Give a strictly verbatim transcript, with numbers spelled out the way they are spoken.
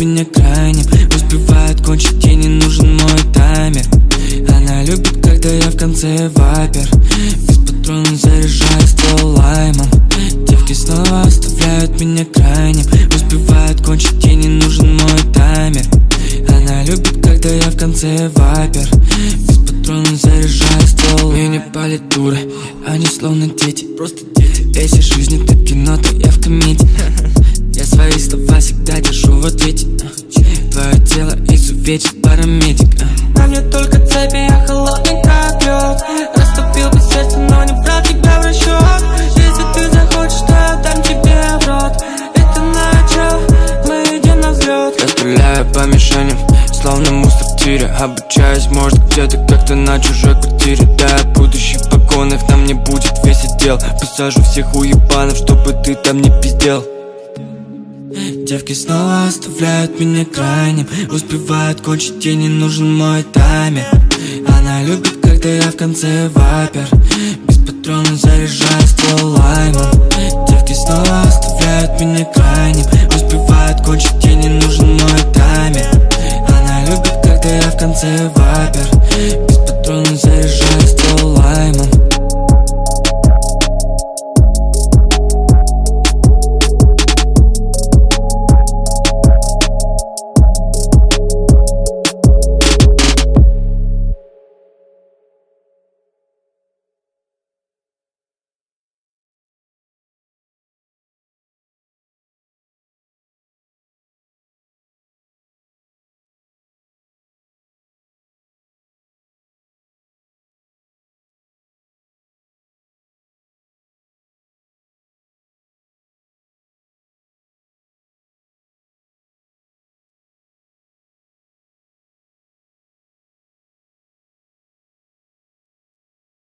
меня крайним. Успевает кончить, ей не нужен мой таймер. Она любит, когда я в конце вайпер. Без патронов заряжаю ствол лаймом. Девки снова оставляют меня крайним. Успевает кончить, ей не нужен мой таймер. Она любит, когда я в конце вайпер. Без патронов заряжаю ствол. Мы не политуры, они словно дети, просто дети. Если жизнь это кино, то я в комедии. Я свои слова всегда держу в ответе. Твое тело изувечит парамедик. На мне только цепи, я холодный как лед. Растопил бы сердце, но не брал тебя в расчет. Если ты захочешь, то я дам тебе в рот. Это начало, мы идем на взлет. Я стреляю по мишеням, словно мусор в тире. Обучаюсь, может, где-то как-то на чужой квартире. Да, будущих погонах нам не будет весь отдел. Посажу всех уебанов, чтобы ты там не пиздел. Девки снова оставляют меня крайним. Успевают кончить, ей не нужен мой таймер. Она любит, когда я в конце вайпер. Без патронов заряжаю ствол лаймом. Девки снова оставляют меня крайним. Успевают кончить, ей не нужен мой таймер. Она любит, когда я в конце вайпер. Без патронов заряжаю ствол лаймом.